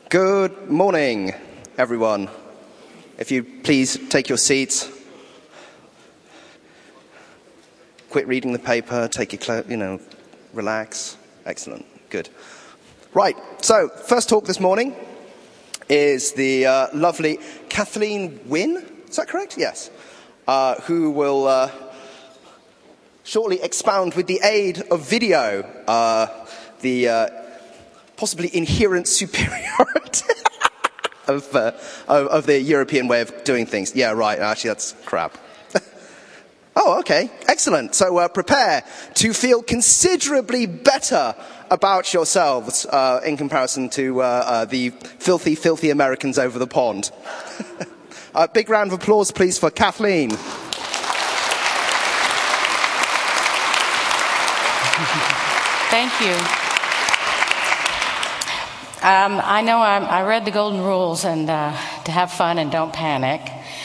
Good morning, everyone. If you please take your seats. Quit reading the paper, take your relax. Excellent, good. Right, so first talk this morning is the lovely Kathleen Wynne, is that correct? Yes. Who will shortly expound with the aid of video the possibly inherent superiority of the European way of doing things. Yeah, right, actually that's crap. Oh, okay, excellent. So prepare to feel considerably better about yourselves in comparison to the filthy, filthy Americans over the pond. A big round of applause, please, for Kathleen. Thank you. I know I read the golden rules and to have fun and don't panic.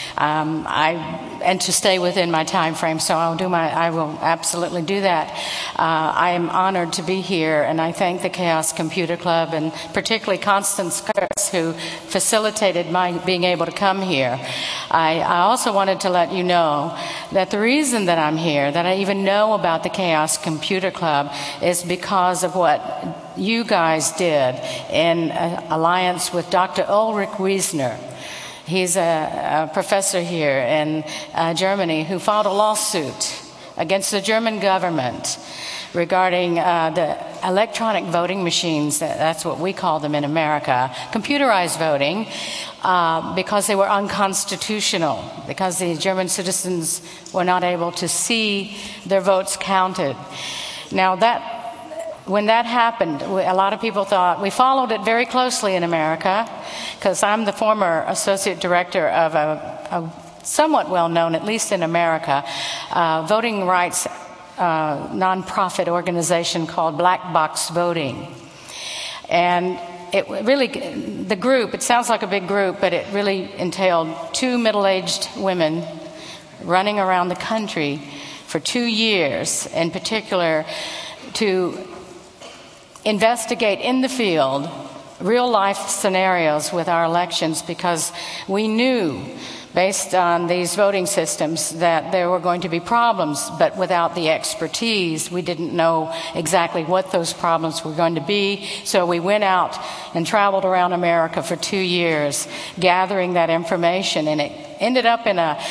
And to stay within my time frame, so I will absolutely do that. I am honored to be here, and I thank the Chaos Computer Club, and particularly Constance Kurtz, who facilitated my being able to come here. I also wanted to let you know that the reason that I'm here, that I even know about the Chaos Computer Club, is because of what you guys did in alliance with Dr. Ulrich Wiesner. He's a professor here in Germany who filed a lawsuit against the German government regarding the electronic voting machines, that's what we call them in America, computerized voting, because they were unconstitutional, because the German citizens were not able to see their votes counted. Now when that happened, a lot of people thought, we followed it very closely in America, because I'm the former associate director of a somewhat well-known, at least in America, voting rights nonprofit organization called Black Box Voting. And it really, the group, it sounds like a big group, but it really entailed 2 middle-aged women running around the country for 2 years, in particular, to investigate in the field real-life scenarios with our elections, because we knew, based on these voting systems, that there were going to be problems, but without the expertise, we didn't know exactly what those problems were going to be. So we went out and traveled around America for 2 years, gathering that information, and it ended up in a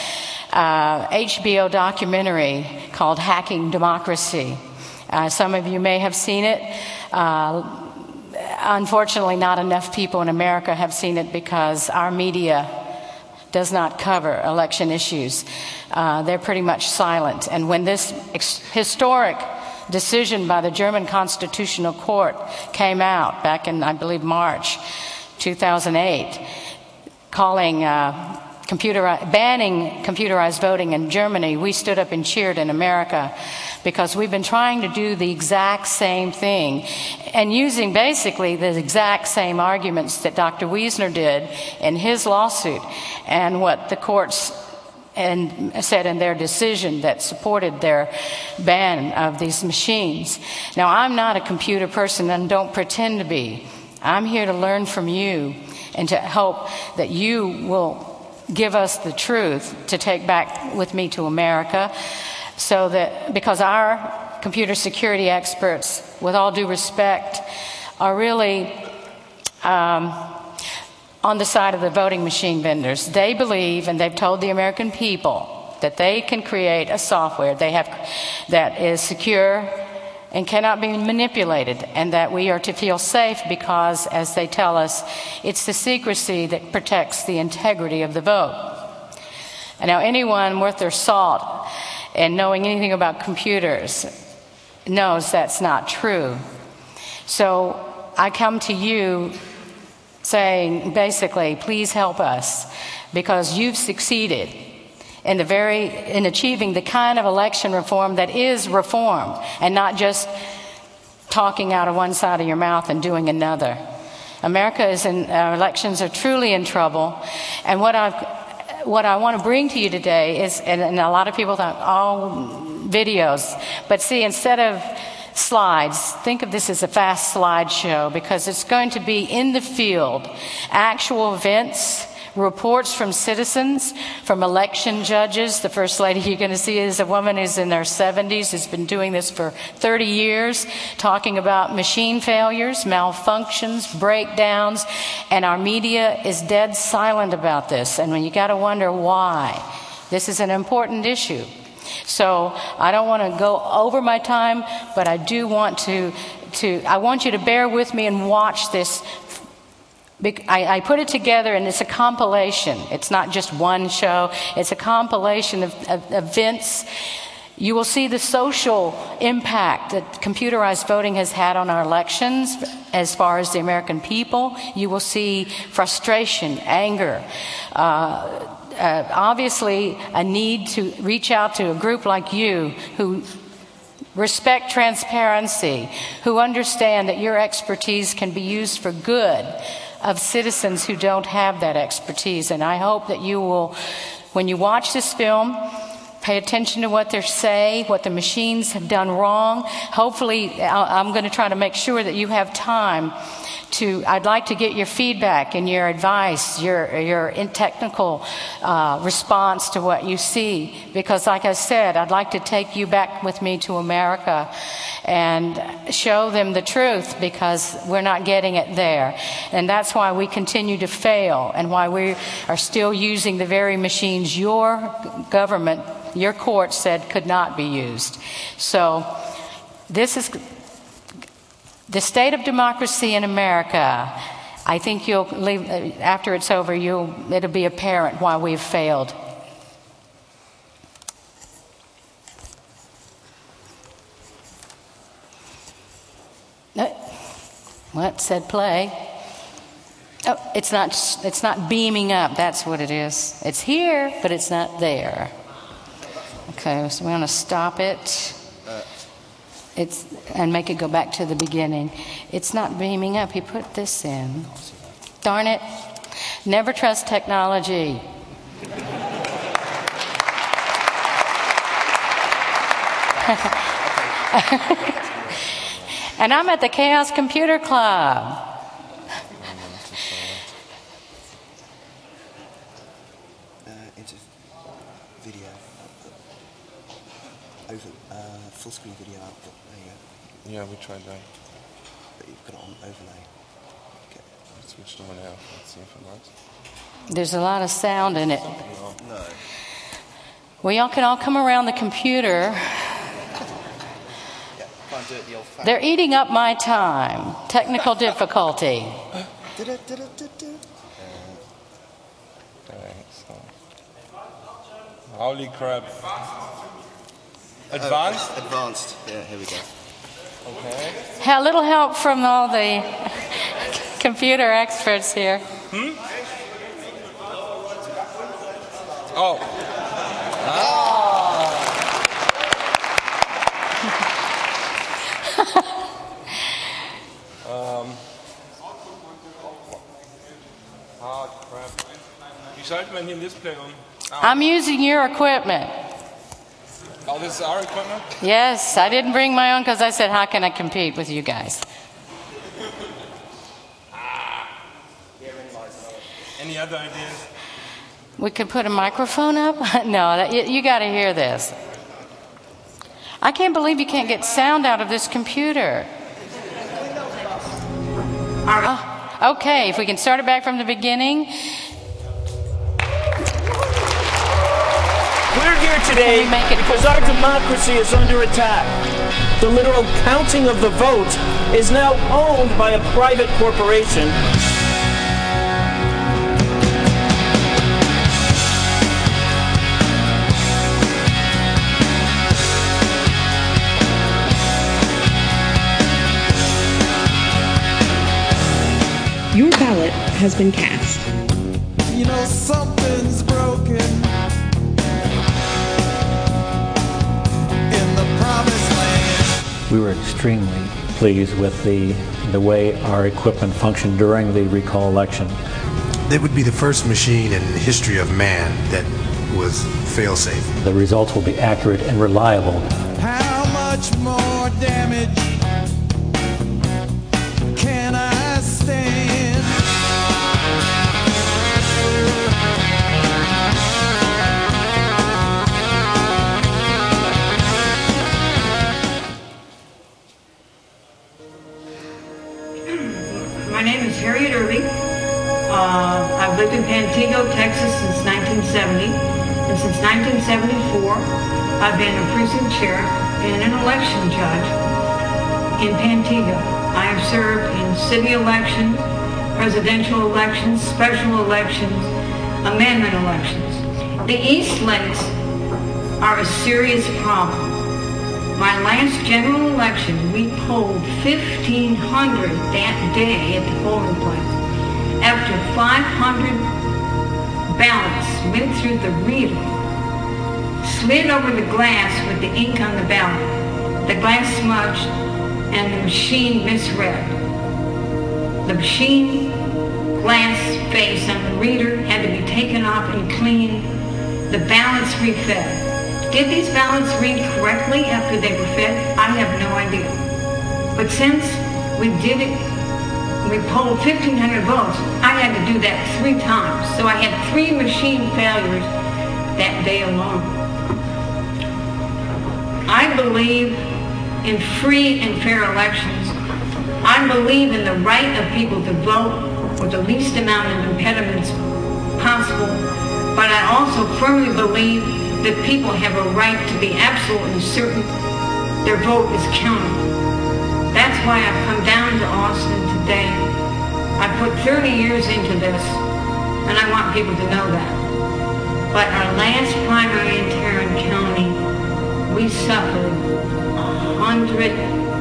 HBO documentary called Hacking Democracy. Some of you may have seen it. Unfortunately, not enough people in America have seen it because our media does not cover election issues. They're pretty much silent. And when this historic decision by the German Constitutional Court came out back in, I believe, March 2008, calling banning computerized voting in Germany, we stood up and cheered in America, because we've been trying to do the exact same thing and using basically the exact same arguments that Dr. Wiesner did in his lawsuit and what the courts said in their decision that supported their ban of these machines. Now, I'm not a computer person and don't pretend to be. I'm here to learn from you and to hope that you will give us the truth to take back with me to America, so that, because our computer security experts, with all due respect, are really on the side of the voting machine vendors. They believe, and they've told the American people, that they can create a software that is secure and cannot be manipulated, and that we are to feel safe because, as they tell us, it's the secrecy that protects the integrity of the vote. And now, anyone worth their salt and knowing anything about computers knows that's not true. So I come to you saying, basically, please help us, because you've succeeded in achieving the kind of election reform that is reform, and not just talking out of one side of your mouth and doing another. America elections are truly in trouble, and what I want to bring to you today is, and a lot of people thought, videos, but see, instead of slides. Think of this as a fast slideshow because it's going to be in the field, actual events, reports from citizens, from election judges. The first lady you're going to see is a woman who's in her 70s, who's been doing this for 30 years, talking about machine failures, malfunctions, breakdowns, and our media is dead silent about this. And when you got to wonder why. This is an important issue. So I don't want to go over my time, but I do want I want you to bear with me and watch this. I put it together and it's a compilation. It's not just one show. It's a compilation of events. You will see the social impact that computerized voting has had on our elections as far as the American people. You will see frustration, anger, obviously a need to reach out to a group like you who respect transparency, who understand that your expertise can be used for good of citizens who don't have that expertise. And I hope that you will, when you watch this film, pay attention to what they say, what the machines have done wrong. Hopefully, I'm going to try to make sure that you have time I'd like to get your feedback and your advice, your technical response to what you see. Because like I said, I'd like to take you back with me to America and show them the truth because we're not getting it there. And that's why we continue to fail and why we are still using the very machines your government, your court said could not be used. So this is the state of democracy in America. I think you'll leave, after it's over, it'll be apparent why we've failed. What said play? Oh, it's not beaming up. That's what it is. It's here, but it's not there. Okay, so we want to stop it. And make it go back to the beginning. It's not beaming up. He put this in. Darn it. Never trust technology. And I'm at the Chaos Computer Club. Into video. Full screen video output. There you go. Yeah, we tried that. But you've got it on overlay. Okay. Let's switch to one out. Let's see if it works. There's a lot of sound in it. No. Well, y'all can all come around the computer. Yeah, can't do it the old-fashioned. They're eating up my time. Technical difficulty. Okay, so. Holy crap. Advanced? Advanced. Yeah, here we go. Okay. A little help from all the computer experts here. Oh. Crap. Wie schaltet man hier ein Display um? I'm using your equipment. Oh, this is our equipment? Yes, I didn't bring my own because I said, how can I compete with you guys? Any other ideas? We could put a microphone up? No, you got to hear this. I can't believe you can't get sound out of this computer. Okay, if we can start it back from the beginning. We're here today because our democracy is under attack. The literal counting of the vote is now owned by a private corporation. Your ballot has been cast. You know something's broken in the promised land. We were extremely pleased with the way our equipment functioned during the recall election. It would be the first machine in the history of man that was fail-safe. The results will be accurate and reliable. How much more damage Harriet Irby. I've lived in Pantego, Texas since 1970. And since 1974, I've been a precinct sheriff and an election judge in Pantego. I have served in city elections, presidential elections, special elections, amendment elections. The East Lakes are a serious problem. My last general election, we polled 1,500 that day at the polling place. After 500 ballots went through the reader, slid over the glass with the ink on the ballot, the glass smudged, and the machine misread. The machine glass face on the reader had to be taken off and cleaned. The ballots refed. Did these ballots read correctly after they were fed? I have no idea. But since we did it, we polled 1,500 votes, I had to do that 3 times. So I had 3 machine failures that day alone. I believe in free and fair elections. I believe in the right of people to vote with the least amount of impediments possible, but I also firmly believe that people have a right to be absolutely certain their vote is counted. That's why I've come down to Austin today. I put 30 years into this, and I want people to know that. But our last primary in Tarrant County, we suffered 100,000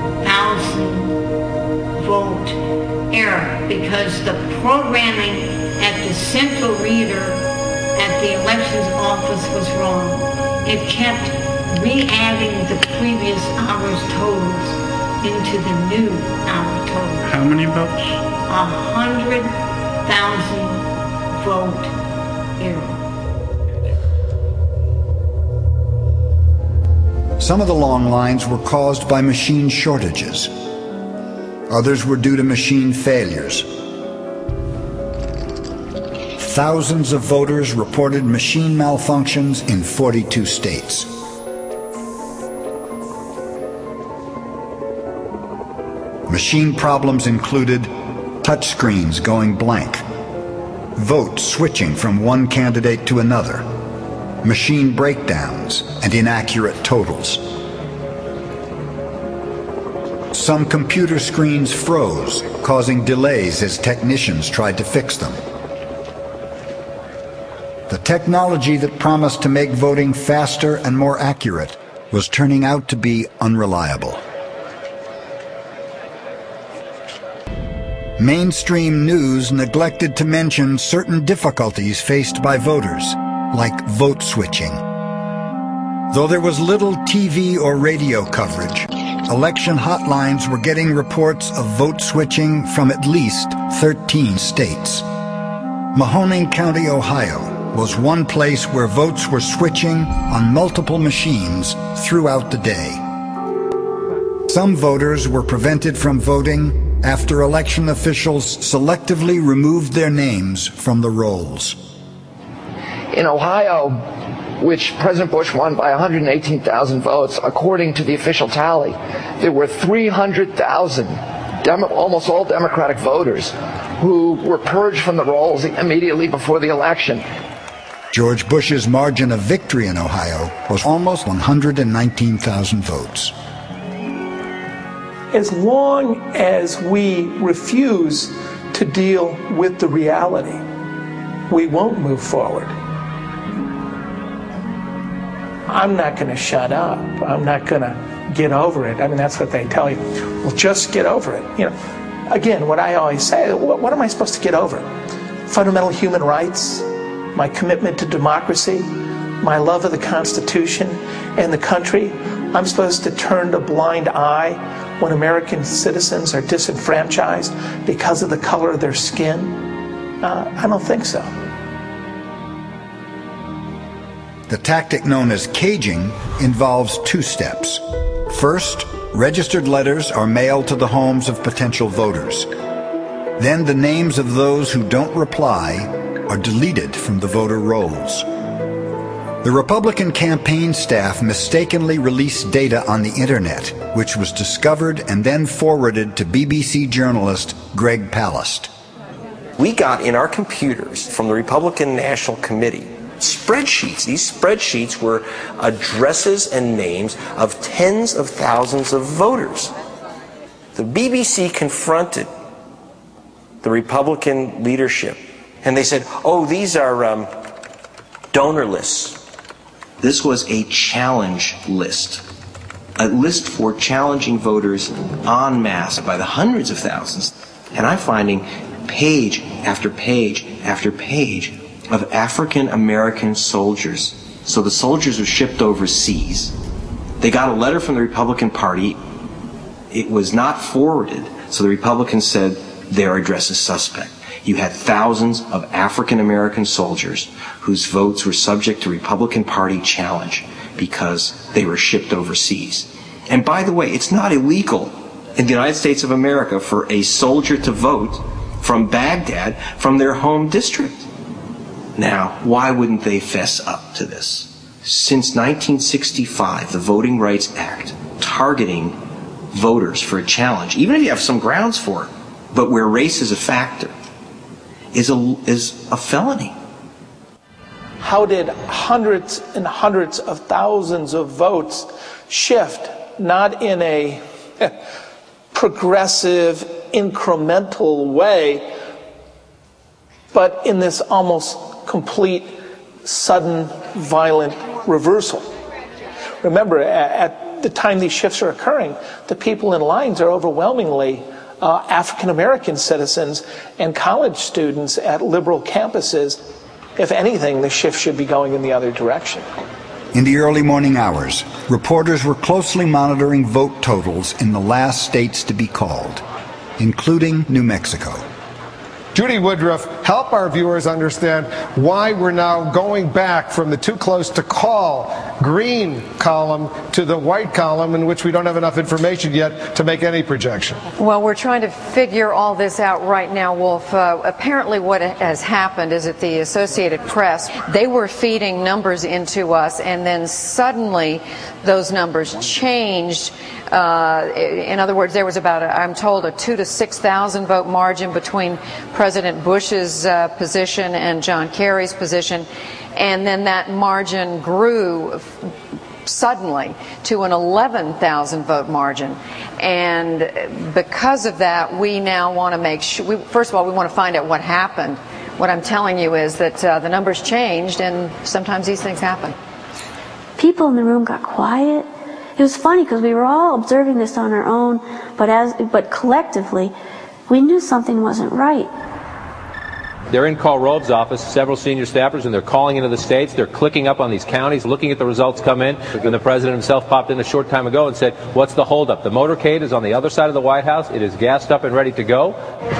vote error because the programming at the central reader at the elections office was wrong. It kept re-adding the previous hour's totals into the new hour total. How many votes? 100,000 vote error. Some of the long lines were caused by machine shortages. Others were due to machine failures. Thousands of voters reported machine malfunctions in 42 states. Machine problems included touchscreens going blank, votes switching from one candidate to another, machine breakdowns, and inaccurate totals. Some computer screens froze, causing delays as technicians tried to fix them. The technology that promised to make voting faster and more accurate was turning out to be unreliable. Mainstream news neglected to mention certain difficulties faced by voters, like vote switching. Though there was little TV or radio coverage, election hotlines were getting reports of vote switching from at least 13 states. Mahoning County, Ohio, was one place where votes were switching on multiple machines throughout the day. Some voters were prevented from voting after election officials selectively removed their names from the rolls. In Ohio, which President Bush won by 118,000 votes, according to the official tally, there were 300,000, almost all Democratic voters, who were purged from the rolls immediately before the election. George Bush's margin of victory in Ohio was almost 119,000 votes. As long as we refuse to deal with the reality, we won't move forward. I'm not going to shut up. I'm not going to get over it. I mean, that's what they tell you. Well, just get over it. You know, again, what I always say, what am I supposed to get over? Fundamental human rights, my commitment to democracy, my love of the Constitution and the country. I'm supposed to turn a blind eye when American citizens are disenfranchised because of the color of their skin? I don't think so. The tactic known as caging involves 2 steps. First, registered letters are mailed to the homes of potential voters. Then the names of those who don't reply are deleted from the voter rolls. The Republican campaign staff mistakenly released data on the internet, which was discovered and then forwarded to BBC journalist Greg Palast. We got in our computers from the Republican National Committee spreadsheets. These spreadsheets were addresses and names of tens of thousands of voters. The BBC confronted the Republican leadership, and they said, oh, these are donor lists. This was a challenge list, a list for challenging voters en masse by the hundreds of thousands. And I'm finding page after page after page of African American soldiers. So the soldiers were shipped overseas. They got a letter from the Republican Party. It was not forwarded, so the Republicans said their address is suspect. You had thousands of African American soldiers whose votes were subject to Republican Party challenge because they were shipped overseas. And by the way, it's not illegal in the United States of America for a soldier to vote from Baghdad from their home district. Now, why wouldn't they fess up to this? Since 1965, the Voting Rights Act targeting voters for a challenge, even if you have some grounds for it, but where race is a factor, is a felony. How did hundreds and hundreds of thousands of votes shift, not in a progressive, incremental way, but in this almost complete, sudden, violent reversal? Remember, at the time these shifts are occurring, the people in lines are overwhelmingly African American citizens and college students at liberal campuses. If anything, the shift should be going in the other direction. In the early morning hours, reporters were closely monitoring vote totals in the last states to be called, including New Mexico. Judy Woodruff, help our viewers understand why we're now going back from the too close to call green column to the white column, in which we don't have enough information yet to make any projection. Well, we're trying to figure all this out right now, Wolf. Apparently what has happened is that the Associated Press, they were feeding numbers into us, and then suddenly those numbers changed. In other words, there was about, I'm told, a 2,000 to 6,000 vote margin between President Bush's position and John Kerry's position, and then that margin grew suddenly to an 11,000 vote margin. And because of that, we now want to make sure, first of all, we want to find out what happened. What I'm telling you is that the numbers changed, and sometimes these things happen. People in the room got quiet. It was funny because we were all observing this on our own, but collectively, we knew something wasn't right. They're in Karl Rove's office, several senior staffers, and they're calling into the states. They're clicking up on these counties, looking at the results come in. And the president himself popped in a short time ago and said, what's the holdup? The motorcade is on the other side of the White House. It is gassed up and ready to go.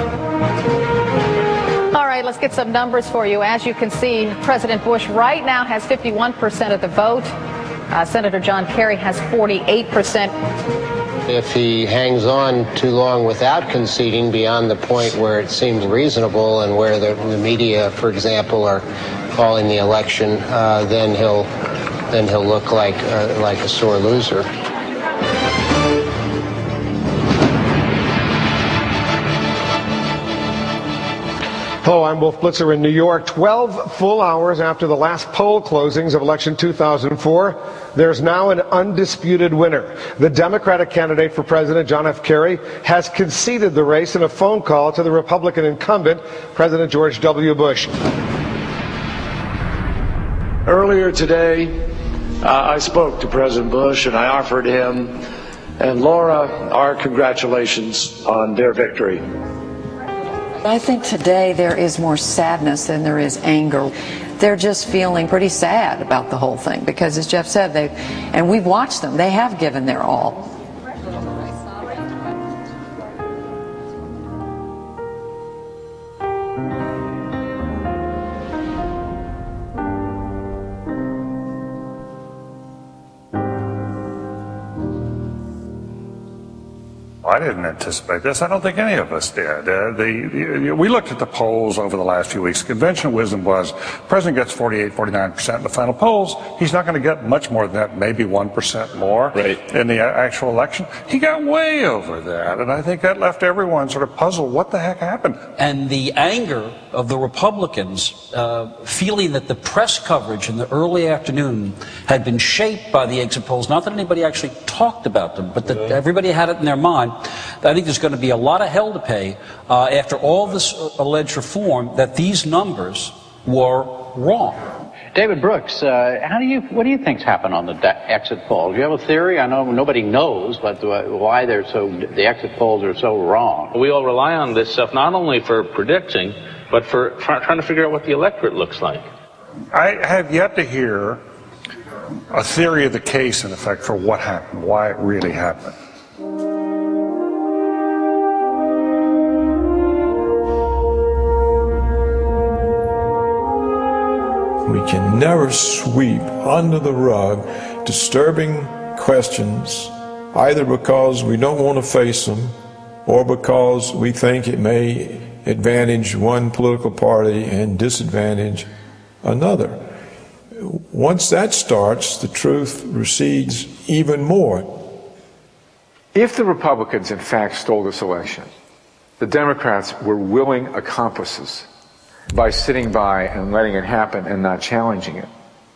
All right, let's get some numbers for you. As you can see, President Bush right now has 51% of the vote. Senator John Kerry has 48%. If he hangs on too long without conceding beyond the point where it seems reasonable and where the media, for example, are calling the election, then he'll look like a sore loser. Hello, I'm Wolf Blitzer in New York. 12 full hours after the last poll closings of election 2004, there's now an undisputed winner. The Democratic candidate for president, John F. Kerry, has conceded the race in a phone call to the Republican incumbent, President George W. Bush. Earlier today, I spoke to President Bush and I offered him and Laura our congratulations on their victory. I think today there is more sadness than there is anger. They're just feeling pretty sad about the whole thing because, as Jeff said, and we've watched them, they have given their all. I didn't anticipate this. I don't think any of us did. We looked at the polls over the last few weeks. Conventional wisdom was the president gets 48, 49% in the final polls. He's not going to get much more than that, maybe 1% more in the actual election. He got way over that, and I think that left everyone sort of puzzled. What the heck happened? And the anger of the Republicans, feeling that the press coverage in the early afternoon had been shaped by the exit polls, not that anybody actually talked about them, but that everybody had it in their mind. I think there's going to be a lot of hell to pay after all this alleged reform that these numbers were wrong. David Brooks, what do you think's happened on the exit polls? Do you have a theory? I know nobody knows, but why the exit polls are so wrong. We all rely on this stuff not only for predicting, but for trying to figure out what the electorate looks like. I have yet to hear a theory of the case, in effect, for what happened, why it really happened. We can never sweep under the rug disturbing questions, either because we don't want to face them or because we think it may advantage one political party and disadvantage another. Once that starts, the truth recedes even more. If the Republicans, in fact, stole this election, the Democrats were willing accomplices by sitting by and letting it happen and not challenging it.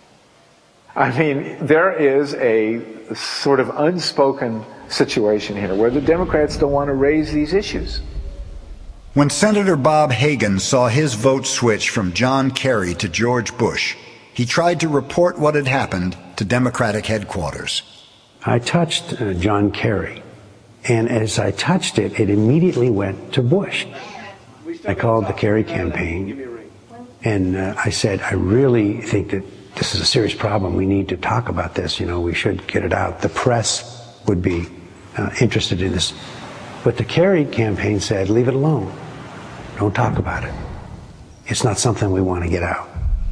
I mean, there is a sort of unspoken situation here where the Democrats don't want to raise these issues. When Senator Bob Hagan saw his vote switch from John Kerry to George Bush, he tried to report what had happened to Democratic headquarters. I touched John Kerry, and as I touched it, it immediately went to Bush. I called the Kerry campaign, and I said, I really think that this is a serious problem. We need to talk about this. We should get it out. The press would be interested in this. But the Kerry campaign said, leave it alone. Don't talk about it. It's not something we want to get out.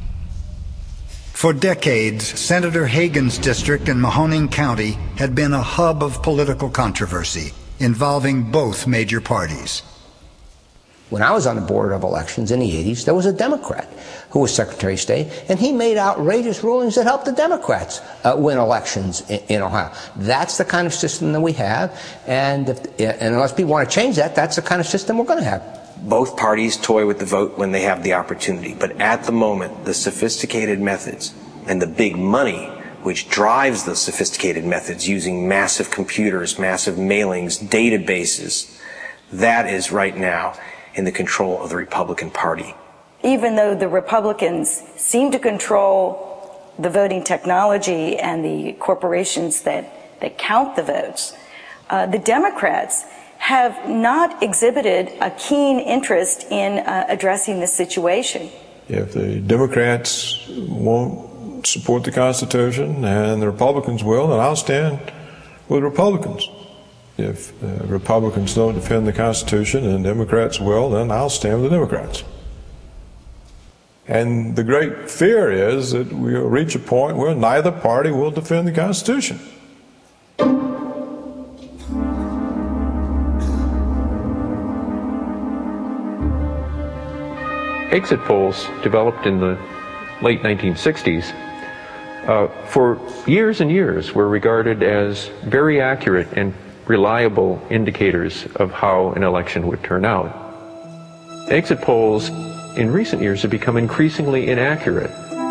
For decades, Senator Hagan's district in Mahoning County had been a hub of political controversy involving both major parties. When I was on the Board of Elections in the 80s, there was a Democrat who was Secretary of State, and he made outrageous rulings that helped the Democrats win elections in Ohio. That's the kind of system that we have, and unless people want to change that, that's the kind of system we're going to have. Both parties toy with the vote when they have the opportunity, but at the moment, the sophisticated methods and the big money which drives the sophisticated methods using massive computers, massive mailings, databases, that is right now in the control of the Republican Party. Even though the Republicans seem to control the voting technology and the corporations that count the votes, the Democrats have not exhibited a keen interest in addressing this situation. If the Democrats won't support the Constitution and the Republicans will, then I'll stand with Republicans. If the Republicans don't defend the Constitution and Democrats will, then I'll stand with the Democrats. And the great fear is that we'll reach a point where neither party will defend the Constitution. Exit polls developed in the late 1960s for years and years were regarded as very accurate and reliable indicators of how an election would turn out. Exit polls in recent years have become increasingly inaccurate.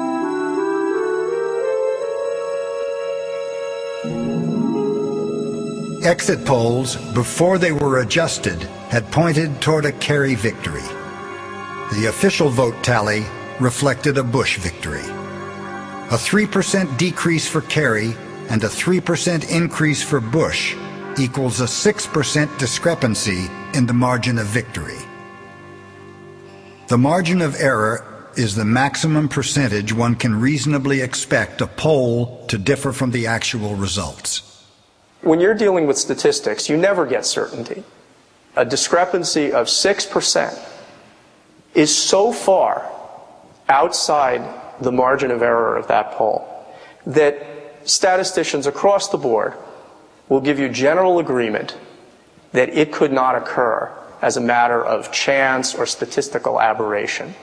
Exit polls, before they were adjusted, had pointed toward a Kerry victory. The official vote tally reflected a Bush victory. A 3% decrease for Kerry and a 3% increase for Bush equals a 6% discrepancy in the margin of victory. The margin of error is the maximum percentage one can reasonably expect a poll to differ from the actual results. When you're dealing with statistics, you never get certainty. A discrepancy of 6% is so far outside the margin of error of that poll that statisticians across the board will give you general agreement that it could not occur as a matter of chance or statistical aberration.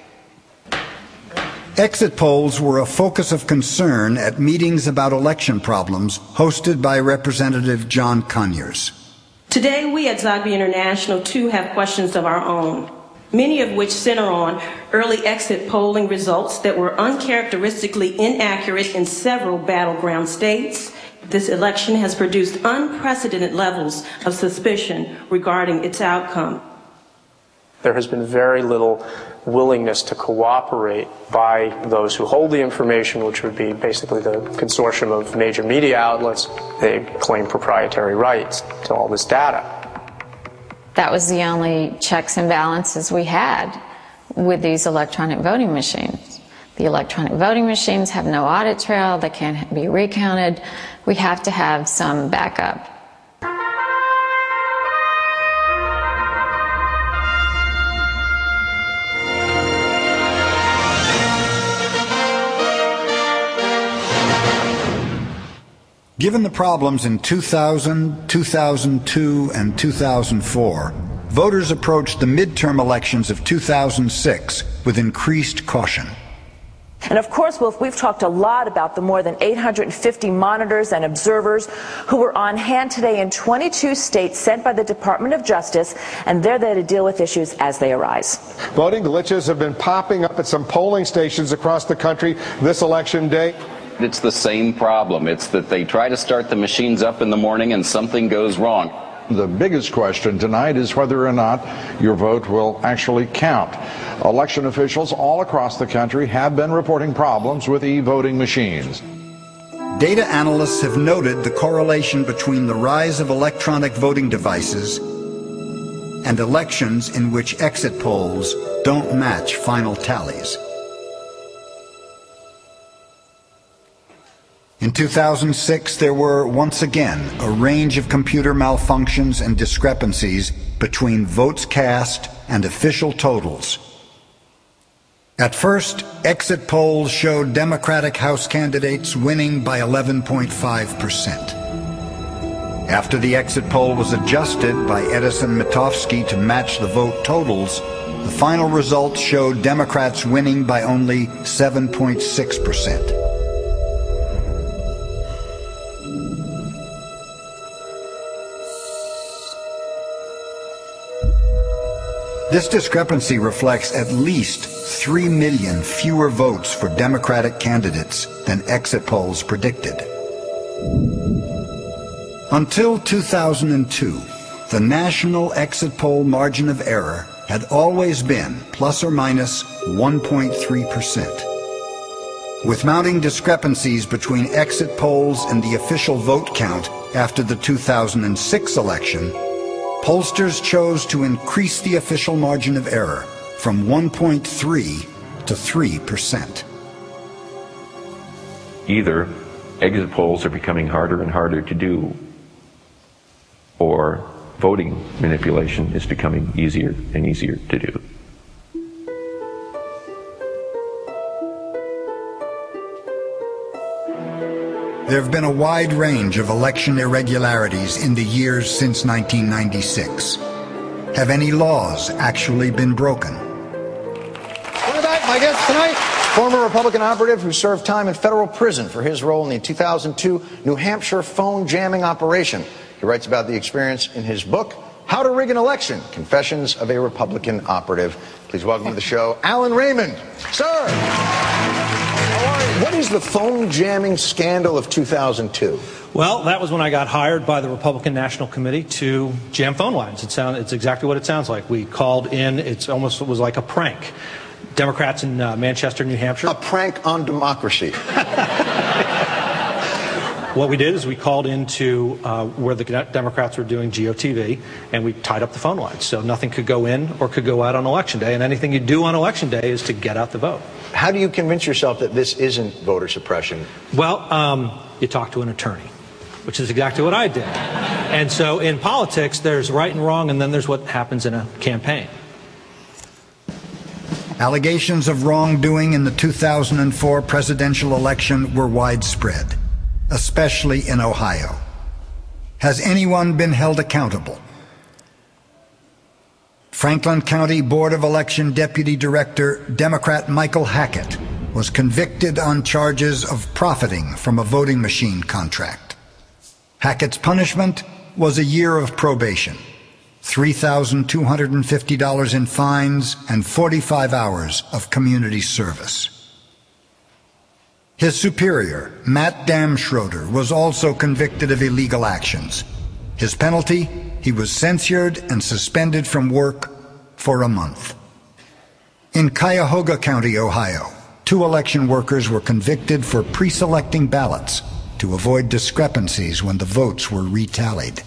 Exit polls were a focus of concern at meetings about election problems hosted by Representative John Conyers. Today, we at Zogby International, too, have questions of our own, many of which center on early exit polling results that were uncharacteristically inaccurate in several battleground states. This election has produced unprecedented levels of suspicion regarding its outcome. There has been very little willingness to cooperate by those who hold the information, which would be basically the consortium of major media outlets. They claim proprietary rights to all this data. That was the only checks and balances we had with these electronic voting machines. The electronic voting machines have no audit trail, they can't be recounted. We have to have some backup. Given the problems in 2000, 2002, and 2004, voters approached the midterm elections of 2006 with increased caution. And of course, Wolf, we've talked a lot about the more than 850 monitors and observers who were on hand today in 22 states sent by the Department of Justice, and they're there to deal with issues as they arise. Voting glitches have been popping up at some polling stations across the country this election day. It's the same problem. It's that they try to start the machines up in the morning and something goes wrong. The biggest question tonight is whether or not your vote will actually count. Election officials all across the country have been reporting problems with e-voting machines. Data analysts have noted the correlation between the rise of electronic voting devices and elections in which exit polls don't match final tallies. In 2006, there were, once again, a range of computer malfunctions and discrepancies between votes cast and official totals. At first, exit polls showed Democratic House candidates winning by 11.5%. After the exit poll was adjusted by Edison Mitofsky to match the vote totals, the final results showed Democrats winning by only 7.6%. This discrepancy reflects at least 3 million fewer votes for Democratic candidates than exit polls predicted. Until 2002, the national exit poll margin of error had always been plus or minus 1.3%. With mounting discrepancies between exit polls and the official vote count after the 2006 election, pollsters chose to increase the official margin of error from 1.3 to 3%. Either exit polls are becoming harder and harder to do, or voting manipulation is becoming easier and easier to do. There have been a wide range of election irregularities in the years since 1996. Have any laws actually been broken? Welcome back. My guest tonight, former Republican operative who served time in federal prison for his role in the 2002 New Hampshire phone jamming operation. He writes about the experience in his book, How to Rig an Election, Confessions of a Republican Operative. Please welcome to the show, Alan Raymond. Sir! What is the phone jamming scandal of 2002? Well, that was when I got hired by the Republican National Committee to jam phone lines. It's exactly what it sounds like. We called in, it was like a prank. Democrats in Manchester, New Hampshire. A prank on democracy. What we did is we called into where the Democrats were doing GOTV, and we tied up the phone lines. So nothing could go in or could go out on Election Day, and anything you do on Election Day is to get out the vote. How do you convince yourself that this isn't voter suppression? Well, you talk to an attorney, which is exactly what I did. And so in politics, there's right and wrong, and then there's what happens in a campaign. Allegations of wrongdoing in the 2004 presidential election were widespread, especially in Ohio. Has anyone been held accountable? Franklin County Board of Election Deputy Director Democrat Michael Hackett was convicted on charges of profiting from a voting machine contract. Hackett's punishment was a year of probation, $3,250 in fines, and 45 hours of community service. His superior, Matt Damschroeder, was also convicted of illegal actions. His penalty, he was censured and suspended from work for a month. In Cuyahoga County, Ohio, 2 election workers were convicted for pre-selecting ballots to avoid discrepancies when the votes were retallied.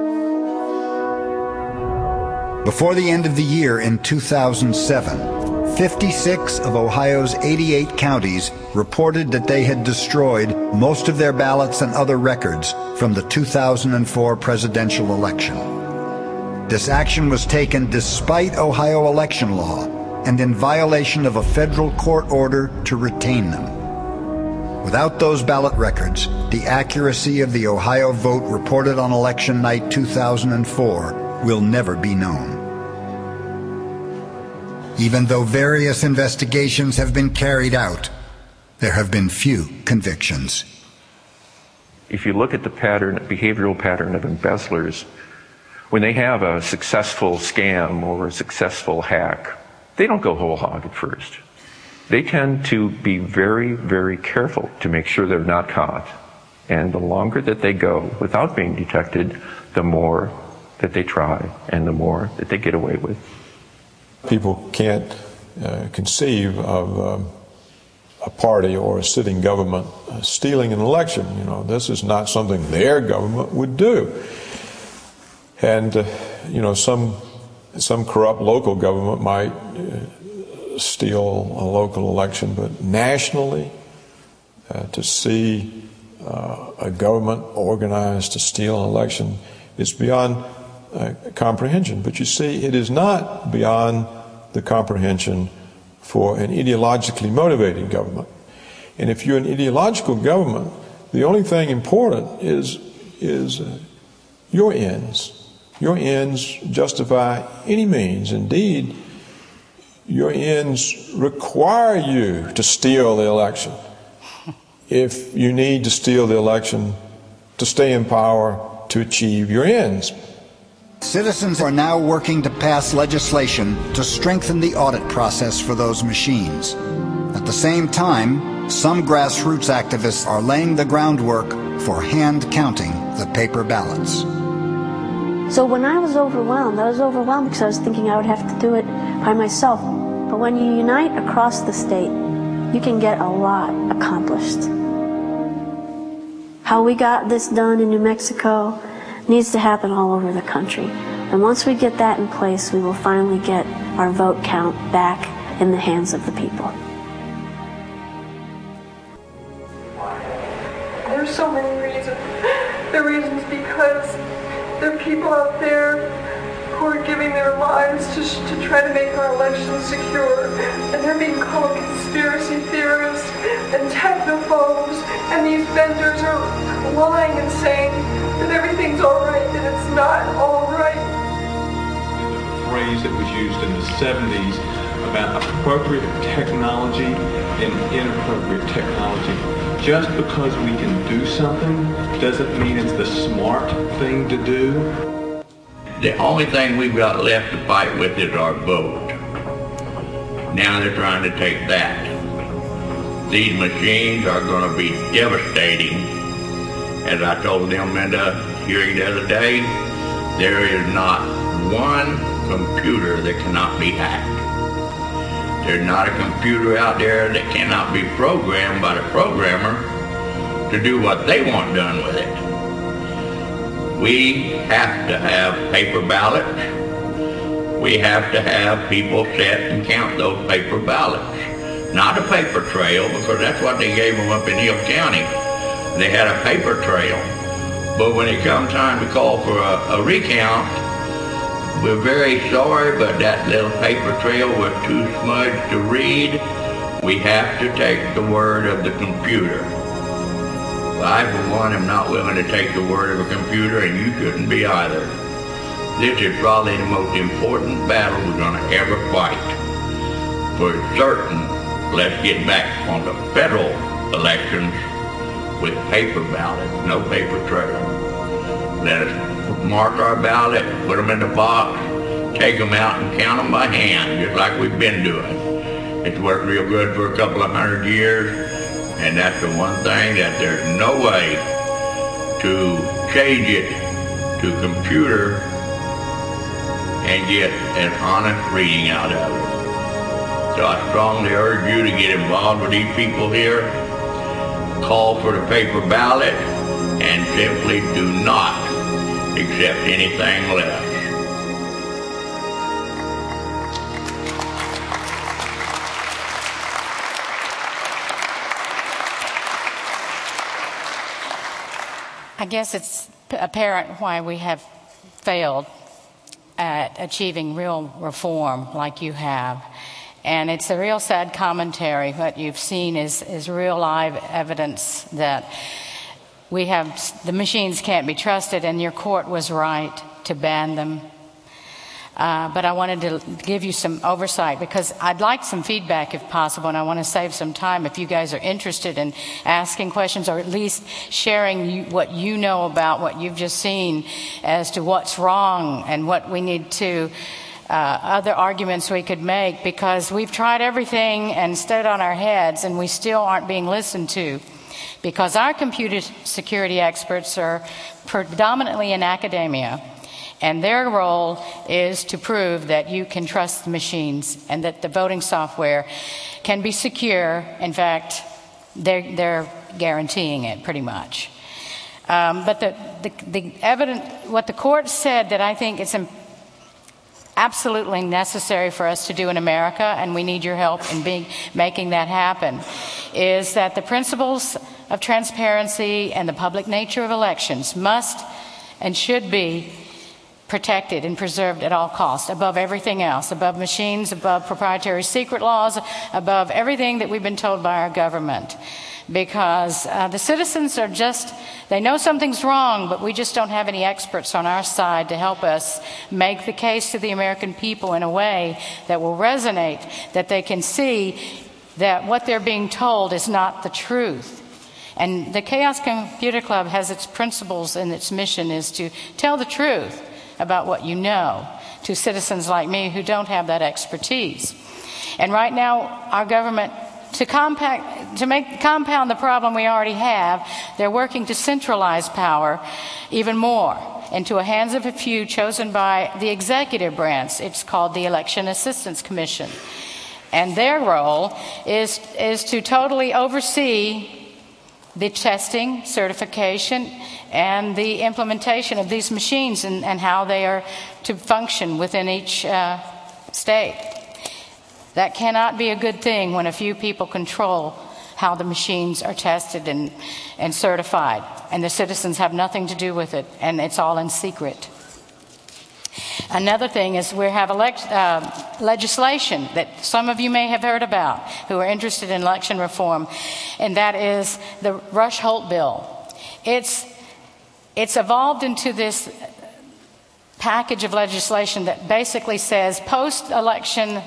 Before the end of the year in 2007, 56 of Ohio's 88 counties reported that they had destroyed most of their ballots and other records from the 2004 presidential election. This action was taken despite Ohio election law and in violation of a federal court order to retain them. Without those ballot records, the accuracy of the Ohio vote reported on election night 2004 will never be known. Even though various investigations have been carried out, there have been few convictions. If you look at the behavioral pattern of embezzlers, when they have a successful scam or a successful hack, they don't go whole hog at first. They tend to be very, very careful to make sure they're not caught. And the longer that they go without being detected, the more that they try and the more that they get away with. People can't conceive of a party or a sitting government stealing an election. You know, this is not something their government would do. And, you know, some corrupt local government might steal a local election, but nationally, to see a government organized to steal an election is beyond comprehension. But you see, it is not beyond the comprehension for an ideologically motivated government. And if you're an ideological government, the only thing important is your ends. Your ends justify any means. Indeed, your ends require you to steal the election if you need to steal the election to stay in power to achieve your ends. Citizens are now working to pass legislation to strengthen the audit process for those machines. At the same time, some grassroots activists are laying the groundwork for hand counting the paper ballots. So when I was overwhelmed because I was thinking I would have to do it by myself. But when you unite across the state, you can get a lot accomplished. How we got this done in New Mexico needs to happen all over the country. And once we get that in place, we will finally get our vote count back in the hands of the people. There's so many reasons. The reasons because there are people out there who are giving their lives to try to make our elections secure, and they're being called conspiracy theorists and technophobes, and these vendors are lying and saying that everything's all right, and it's not all right. The phrase that was used in the 70s about appropriate technology and inappropriate technology. Just because we can do something doesn't mean it's the smart thing to do. The only thing we've got left to fight with is our vote. Now they're trying to take that. These machines are going to be devastating. As I told them in the hearing the other day, there is not one computer that cannot be hacked. There's not a computer out there that cannot be programmed by the programmer to do what they want done with it. We have to have paper ballots. We have to have people sit and count those paper ballots. Not a paper trail, because that's what they gave them up in Hill County. They had a paper trail. But when it comes time to call for a recount, we're very sorry, but that little paper trail was too smudged to read. We have to take the word of the computer. I, for one, am not willing to take the word of a computer, and you shouldn't be either. This is probably the most important battle we're going to ever fight. For certain, let's get back on the federal elections with paper ballots, no paper trail. Let us mark our ballot, put them in the box, take them out and count them by hand, just like we've been doing. It's worked real good for a couple of 100 years, and that's the one thing that there's no way to change it to computer and get an honest reading out of it. So I strongly urge you to get involved with these people here, call for the paper ballot, and simply do not accept anything less. I guess it's apparent why we have failed at achieving real reform like you have. And it's a real sad commentary. What you've seen is real live evidence that the machines can't be trusted, and your court was right to ban them. But I wanted to give you some oversight because I'd like some feedback if possible, and I want to save some time if you guys are interested in asking questions or at least sharing what you know about what you've just seen as to what's wrong and what we need to, other arguments we could make, because we've tried everything and stood on our heads and we still aren't being listened to. Because our computer security experts are predominantly in academia, and their role is to prove that you can trust the machines and that the voting software can be secure. In fact, they're guaranteeing it pretty much. But the evidence, what the court said that I think it's absolutely necessary for us to do in America, and we need your help in making that happen, is that the principles of transparency and the public nature of elections must and should be protected and preserved at all costs, above everything else, above machines, above proprietary secret laws, above everything that we've been told by our government. Because the citizens are they know something's wrong, but we just don't have any experts on our side to help us make the case to the American people in a way that will resonate, that they can see that what they're being told is not the truth. And the Chaos Computer Club has its principles and its mission is to tell the truth about what you know to citizens like me who don't have that expertise. And right now, our government, to compound the problem we already have, they're working to centralize power even more into the hands of a few chosen by the executive branch. It's called the Election Assistance Commission. And their role is to totally oversee the testing, certification, and the implementation of these machines and how they are to function within each state. That cannot be a good thing when a few people control how the machines are tested and certified, and the citizens have nothing to do with it, and it's all in secret. Another thing is we have legislation that some of you may have heard about who are interested in election reform, and that is the Rush-Holt bill. It's evolved into this package of legislation that basically says post-election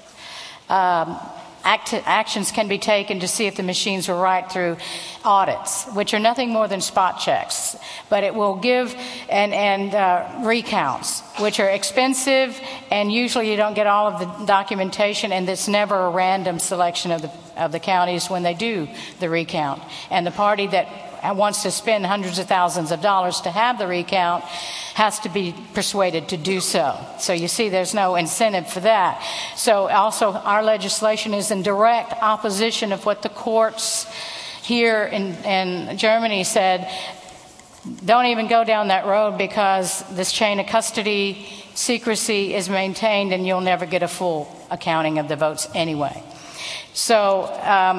actions can be taken to see if the machines were right through audits, which are nothing more than spot checks. But it will give and recounts, which are expensive, and usually you don't get all of the documentation, and it's never a random selection of the counties when they do the recount. And the party that wants to spend hundreds of thousands of dollars to have the recount has to be persuaded to do so. So you see there's no incentive for that. So also our legislation is in direct opposition of what the courts here in Germany said. Don't even go down that road because this chain of custody secrecy is maintained and you'll never get a full accounting of the votes anyway. So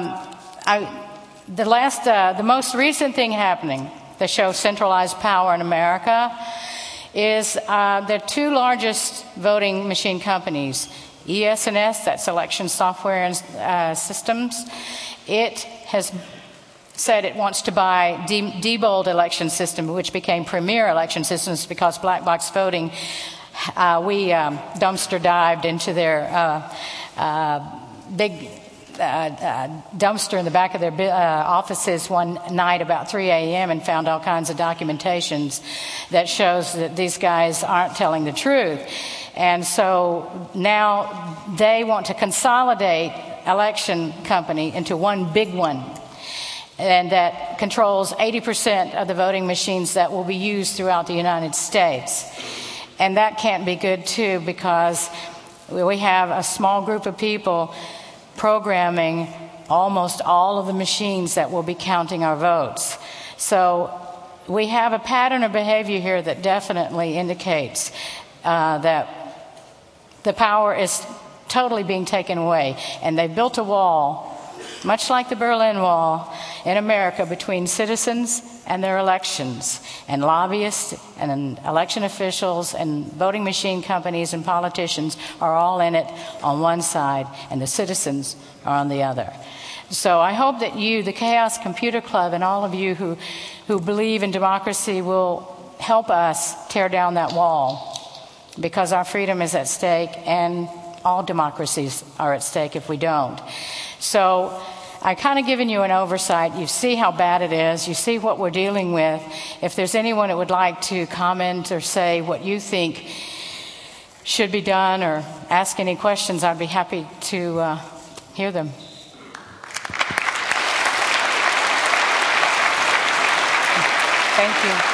the most recent thing happening that shows centralized power in America is the two largest voting machine companies, ES&S, that's Election Software and Systems. It has said it wants to buy Diebold Election System, which became Premier Election Systems because black box voting we dumpster dived into their big dumpster in the back of their offices one night about 3 a.m. and found all kinds of documentations that shows that these guys aren't telling the truth. And so now they want to consolidate election company into one big one, and that controls 80% of the voting machines that will be used throughout the United States. And that can't be good too, because we have a small group of people programming almost all of the machines that will be counting our votes. So we have a pattern of behavior here that definitely indicates that the power is totally being taken away. And they built a wall, much like the Berlin Wall, in America between citizens and their elections, and lobbyists and election officials and voting machine companies and politicians are all in it on one side, and the citizens are on the other. So I hope that you, the Chaos Computer Club, and all of you who believe in democracy will help us tear down that wall, because our freedom is at stake, and all democracies are at stake if we don't. So I've kind of given you an oversight. You see how bad it is. You see what we're dealing with. If there's anyone that would like to comment or say what you think should be done or ask any questions, I'd be happy to hear them. Thank you.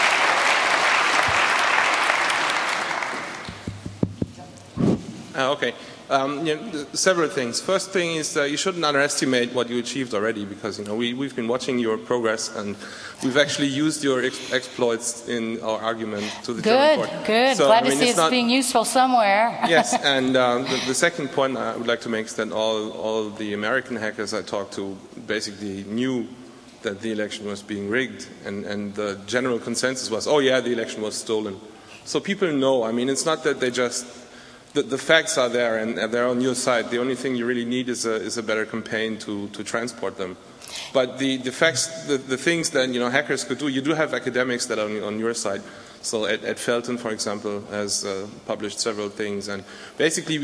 Okay. Several things. First thing is you shouldn't underestimate what you achieved already, because we've been watching your progress, and we've actually used your exploits in our argument to the German court. Good. So, Glad to see it's being useful somewhere. Yes, and the second point I would like to make is that all the American hackers I talked to basically knew that the election was being rigged, and the general consensus was, oh yeah, the election was stolen. So people know. I mean, it's not that they just... The facts are there, and they're on your side. The only thing you really need is a better campaign to transport them. But the facts, the things that hackers could do, you do have academics that are on your side. So Ed Felton, for example, has published several things, and basically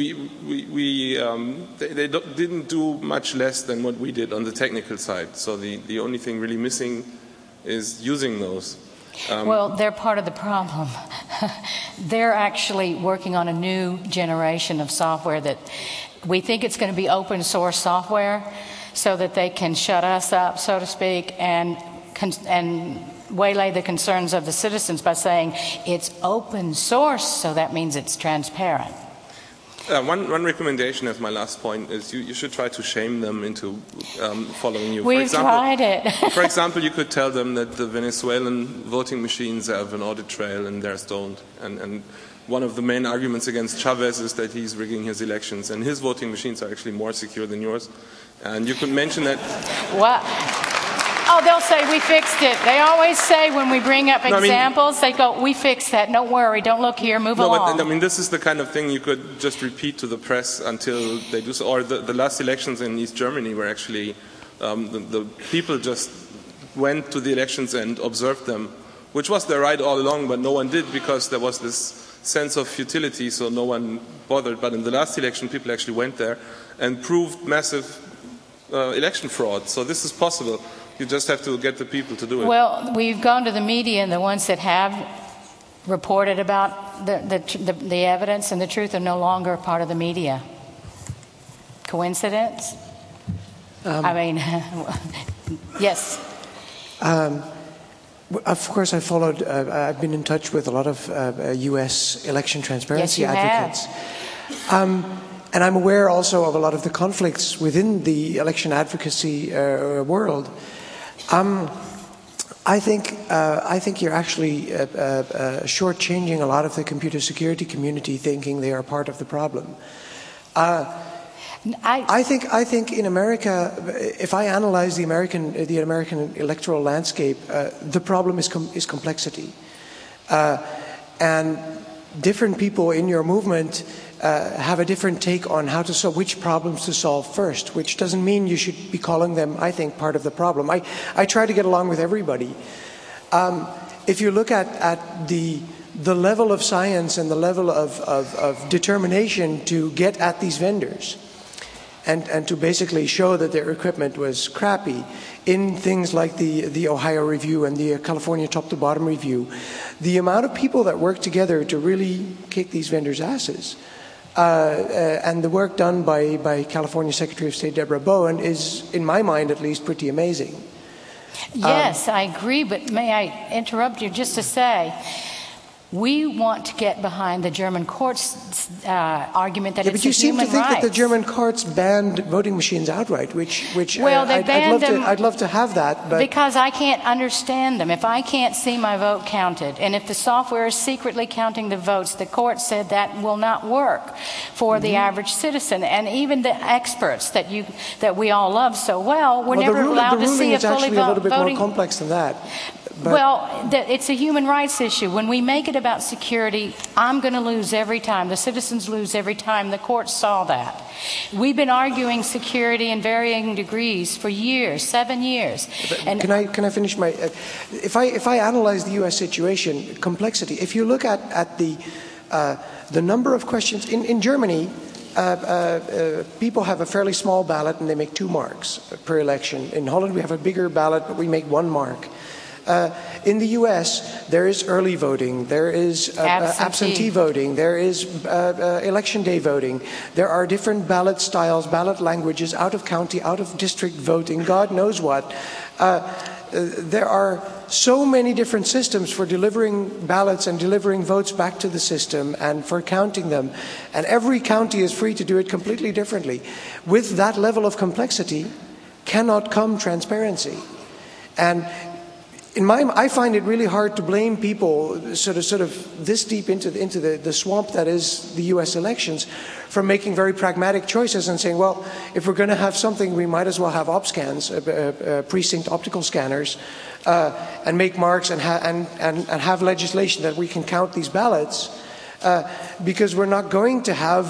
they didn't do much less than what we did on the technical side. So the only thing really missing is using those. Well, they're part of the problem. They're actually working on a new generation of software that we think it's going to be open source software, so that they can shut us up, so to speak, and waylay the concerns of the citizens by saying it's open source, so that means it's transparent. One recommendation as my last point is you should try to shame them into following you. We've tried it. For example, you could tell them that the Venezuelan voting machines have an audit trail and theirs don't. And one of the main arguments against Chavez is that he's rigging his elections, and his voting machines are actually more secure than yours. And you could mention that... What? Oh, they'll say, we fixed it. They always say when we bring up examples, they go, we fixed that. Don't worry. Don't look here. Move along. But, I mean, this is the kind of thing you could just repeat to the press until they do so. Or the last elections in East Germany were actually, the people just went to the elections and observed them, which was their right all along, but no one did because there was this sense of futility, so no one bothered. But in the last election, people actually went there and proved massive election fraud. So this is possible. You just have to get the people to do it. Well, we've gone to the media, and the ones that have reported about the evidence and the truth are no longer part of the media. Coincidence? I mean, yes. Of course, I followed. I've been in touch with a lot of U.S. election transparency advocates. And I'm aware also of a lot of the conflicts within the election advocacy world. I think you're actually shortchanging a lot of the computer security community, thinking they are part of the problem. I think in America, if I analyze the American electoral landscape, the problem is complexity, and different people in your movement have a different take on how to solve which problems to solve first, which doesn't mean you should be calling them, I think, part of the problem. I try to get along with everybody. If you look at the the level of science and the level of determination to get at these vendors and to basically show that their equipment was crappy in things like the Ohio Review and the California Top to Bottom Review, the amount of people that work together to really kick these vendors' asses, and the work done by California Secretary of State Deborah Bowen is, in my mind at least, pretty amazing. Yes, I agree, but may I interrupt you just to say, we want to get behind the German court's argument that it's a human right. But you seem to think that the German courts banned voting machines outright, which well, they banned them. I'd love to have that, but because I can't understand them. If I can't see my vote counted, and if the software is secretly counting the votes, the court said that will not work for the average citizen, and even the experts that we all love so well, we're never allowed to see a fully voting. The ruling is actually a little bit more complex than that. But well, it's a human rights issue. When we make it about security, I'm going to lose every time. The citizens lose every time. The court saw that. We've been arguing security in varying degrees for years, 7 years. And can I finish my? If I analyze the U.S. situation, complexity. If you look at the number of questions in Germany. People have a fairly small ballot and they make 2 marks per election. In Holland, we have a bigger ballot, but we make 1 mark. In the U.S., there is early voting, there is absentee voting, there is election day voting. There are different ballot styles, ballot languages, out-of-county, out-of-district voting, God knows what. There are so many different systems for delivering ballots and delivering votes back to the system and for counting them. And every county is free to do it completely differently. With that level of complexity cannot come transparency. And I find it really hard to blame people sort of this deep into the swamp that is the U.S. elections for making very pragmatic choices and saying, well, if we're going to have something, we might as well have OpScans, precinct optical scanners, and make marks and have legislation that we can count these ballots, because we're not going to have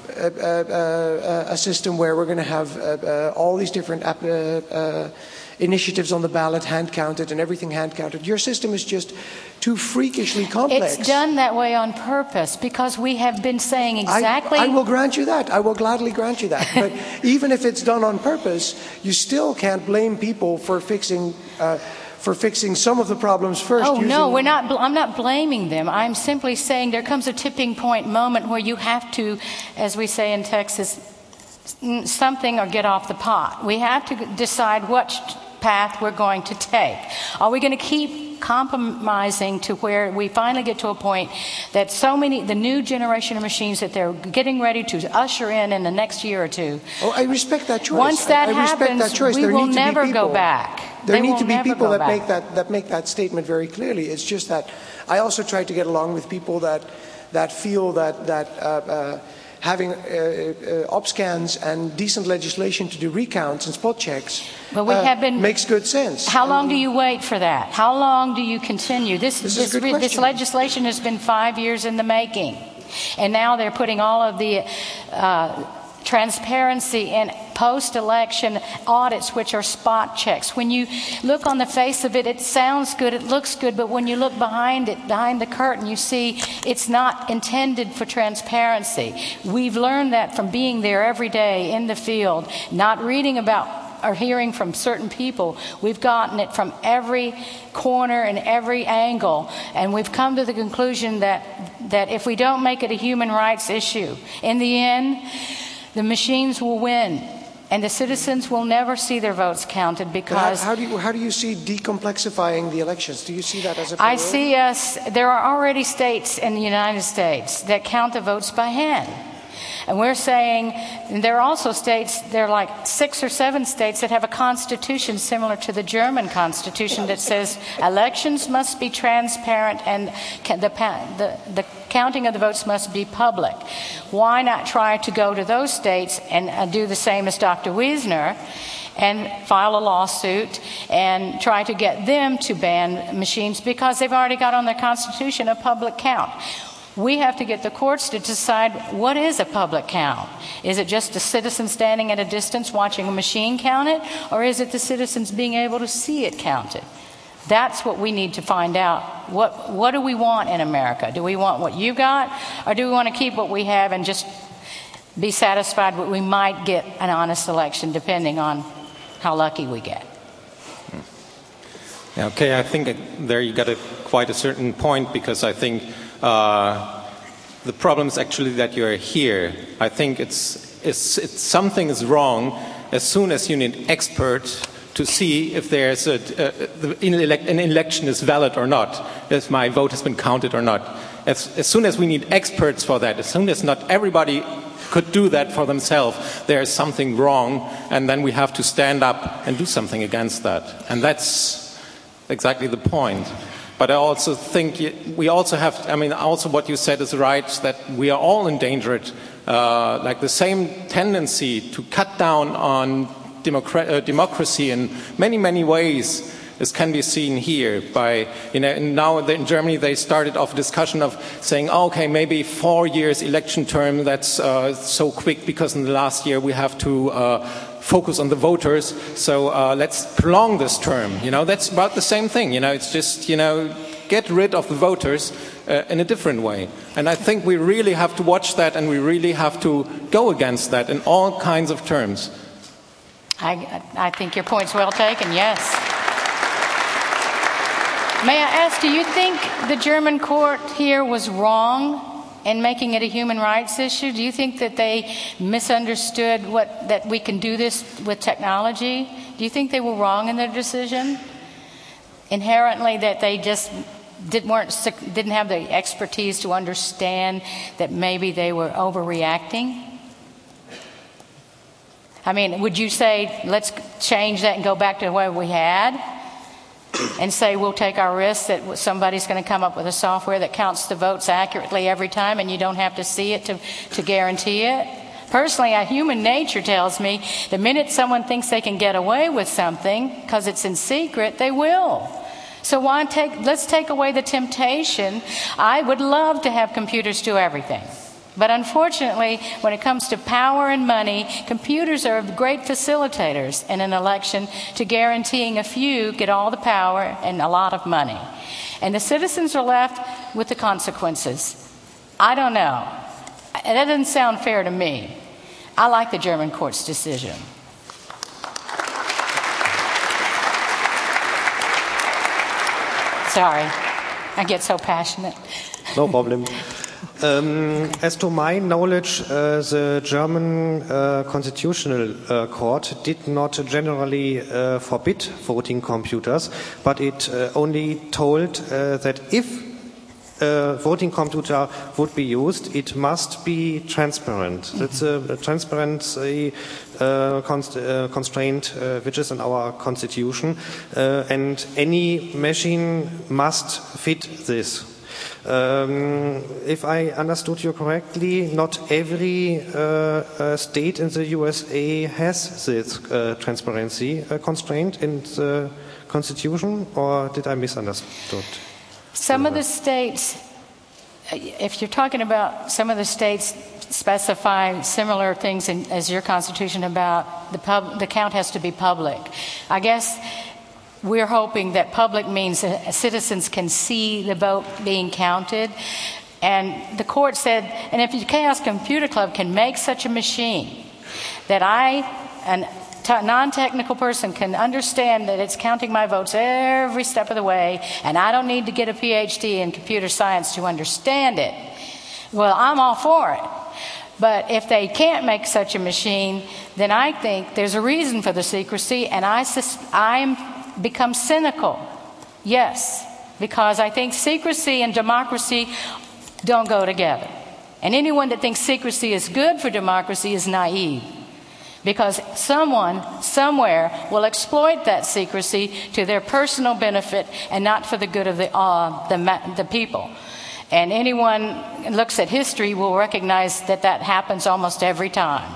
a system where we're going to have all these different initiatives on the ballot hand counted and everything hand counted. Your system is just too freakishly complex. It's done that way on purpose because we have been saying exactly. I will grant you that. I will gladly grant you that. But even if it's done on purpose, you still can't blame people for fixing some of the problems first. Oh no, we're not. I'm not blaming them. I'm simply saying there comes a tipping point moment where you have to, as we say in Texas, something or get off the pot. We have to decide what path we're going to take. Are we going to keep compromising to where we finally get to a point that the new generation of machines that they're getting ready to usher in the next year or two? Oh, I respect that choice. Once that happens, we will never go back. There need to be people that make that statement very clearly. It's just that I also try to get along with people that feel that having OpScans and decent legislation to do recounts and spot checks makes good sense. How long do you wait for that? How long do you continue? This legislation has been 5 years in the making. And now they're putting all of the transparency in post-election audits, which are spot checks. When you look on the face of it, it sounds good, it looks good, but when you look behind it, behind the curtain, you see it's not intended for transparency. We've learned that from being there every day in the field, not reading about or hearing from certain people. We've gotten it from every corner and every angle, and we've come to the conclusion that if we don't make it a human rights issue, in the end, the machines will win, and the citizens will never see their votes counted because... How do you see decomplexifying the elections? Do you see that as a priority? I see there are already states in the United States that count the votes by hand. And we're saying, and there are also states, there are like 6 or 7 states that have a constitution similar to the German constitution that says elections must be transparent and the counting of the votes must be public. Why not try to go to those states and do the same as Dr. Wiesner and file a lawsuit and try to get them to ban machines because they've already got on their constitution a public count. We have to get the courts to decide what is a public count. Is it just a citizen standing at a distance watching a machine count it, or is it the citizens being able to see it counted? That's what we need to find out. What do we want in America? Do we want what you got, or do we want to keep what we have and just be satisfied that we might get an honest election depending on how lucky we get? Okay, I think there you got quite a certain point, because I think the problem is actually that you're here. I think it's something is wrong as soon as you need experts to see if there's an election is valid or not, if my vote has been counted or not. As soon as we need experts for that, as soon as not everybody could do that for themselves, there is something wrong, and then we have to stand up and do something against that. And that's exactly the point. But I also think we also have, also what you said is right, that we are all endangered. Like the same tendency to cut down on democracy in many, many ways, as can be seen here by, now in Germany they started off a discussion of saying, okay, maybe 4 years election term, that's so quick because in the last year we have to focus on the voters, so let's prolong this term. That's about the same thing. It's just, get rid of the voters in a different way. And I think we really have to watch that, and we really have to go against that in all kinds of terms. I think your point's well taken, yes. May I ask, do you think the German court here was wrong in making it a human rights issue? Do you think that they misunderstood that we can do this with technology? Do you think they were wrong in their decision? Inherently, that they just didn't have the expertise to understand that maybe they were overreacting? Would you say, let's change that and go back to the way we had? And say we'll take our risk that somebody's going to come up with a software that counts the votes accurately every time, and you don't have to see it to guarantee it? Personally, human nature tells me the minute someone thinks they can get away with something because it's in secret, they will. So let's take away the temptation. I would love to have computers do everything. But unfortunately, when it comes to power and money, computers are great facilitators in an election to guaranteeing a few get all the power and a lot of money. And the citizens are left with the consequences. I don't know. That doesn't sound fair to me. I like the German court's decision. Sorry, I get so passionate. No problem. As to my knowledge, the German Constitutional Court did not generally forbid voting computers, but it only told that if a voting computer would be used, it must be transparent. That's a transparency constraint which is in our constitution, and any machine must fit this. If I understood you correctly, not every state in the USA has this transparency constraint in the Constitution, or did I misunderstood? Some of the states, if you're talking about some of the states specify similar things as your Constitution about the count has to be public. I guess we're hoping that public means that citizens can see the vote being counted. And the court said, and if the Chaos Computer Club can make such a machine that a non-technical person can understand that it's counting my votes every step of the way, and I don't need to get a PhD in computer science to understand it, well, I'm all for it. But if they can't make such a machine, then I think there's a reason for the secrecy, and I'm become cynical. Yes, because I think secrecy and democracy don't go together. And anyone that thinks secrecy is good for democracy is naive. Because someone, somewhere, will exploit that secrecy to their personal benefit and not for the good of the people. And anyone who looks at history will recognize that that happens almost every time.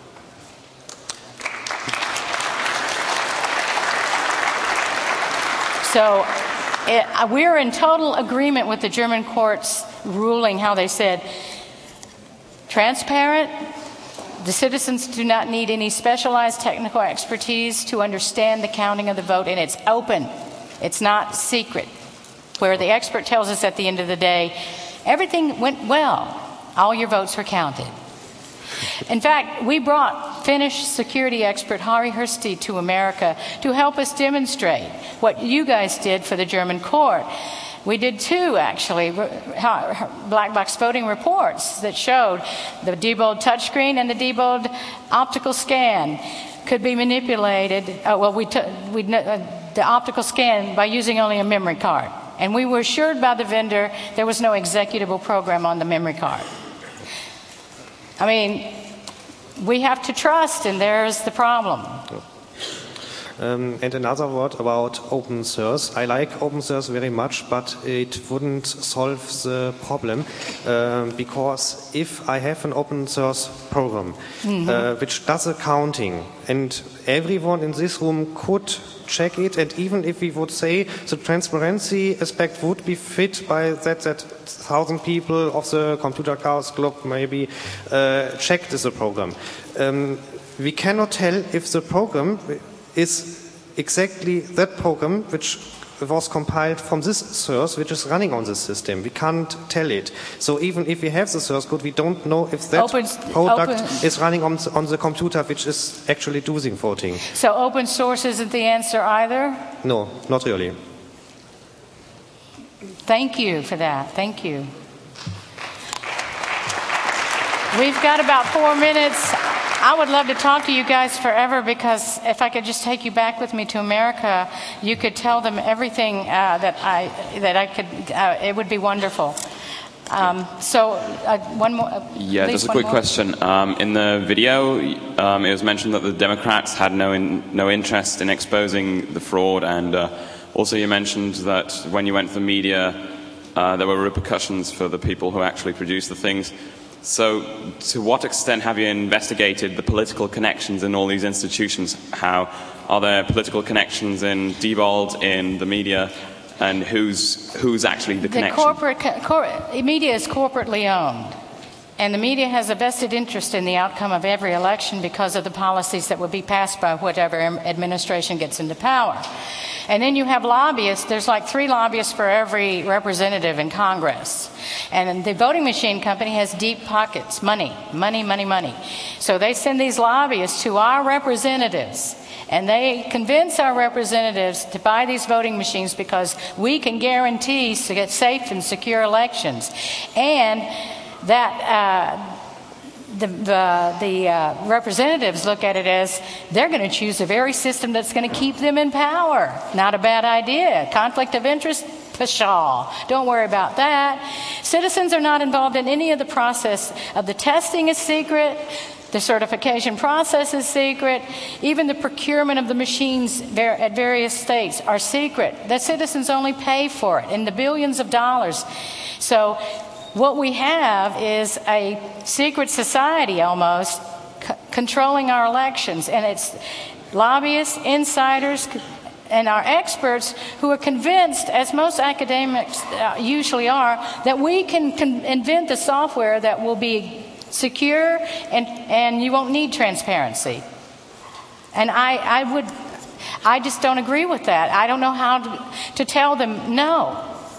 So we're in total agreement with the German court's ruling, how they said, transparent. The citizens do not need any specialized technical expertise to understand the counting of the vote, and it's open. It's not secret. Where the expert tells us at the end of the day, everything went well. All your votes were counted. In fact, we brought Finnish security expert Harri Hursti to America to help us demonstrate what you guys did for the German court. We did two, actually, black box voting reports that showed the Diebold touchscreen and the Diebold optical scan could be manipulated. The optical scan by using only a memory card. And we were assured by the vendor there was no executable program on the memory card. I mean, we have to trust, and there's the problem. And another word about open source. I like open source very much, but it wouldn't solve the problem because if I have an open source program which does accounting and everyone in this room could check it, and even if we would say the transparency aspect would be fit by that 1,000 people of the Computer Chaos Club maybe checked the program. We cannot tell if the program is exactly that program which was compiled from this source which is running on this system. We can't tell it. So even if we have the source code, we don't know if that product is running on the computer which is actually doing voting. So open source isn't the answer either? No, not really. Thank you for that. Thank you. We've got about 4 minutes. I would love to talk to you guys forever, because if I could just take you back with me to America, you could tell them everything that I could. It would be wonderful. One more. Yeah, just a quick question. In the video, it was mentioned that the Democrats had no interest in exposing the fraud, and also you mentioned that when you went to the media, there were repercussions for the people who actually produced the things. So, to what extent have you investigated the political connections in all these institutions? How are there political connections in Diebold, in the media, and who's actually the connection? The media is corporately owned, and the media has a vested interest in the outcome of every election because of the policies that will be passed by whatever administration gets into power. And then you have lobbyists. There's like 3 lobbyists for every representative in Congress. And the voting machine company has deep pockets, money. So they send these lobbyists to our representatives, and they convince our representatives to buy these voting machines because we can guarantee to get safe and secure elections. And that the representatives look at it as they're going to choose the very system that's going to keep them in power. Not a bad idea. Conflict of interest? Pshaw. Don't worry about that. Citizens are not involved in any of the process of the testing is secret. The certification process is secret. Even the procurement of the machines at various states are secret. The citizens only pay for it in the billions of dollars. So what we have is a secret society almost controlling our elections, and it's lobbyists, insiders, and our experts who are convinced, as most academics usually are, that we can invent the software that will be secure and you won't need transparency. And I just don't agree with that. I don't know how to tell them no.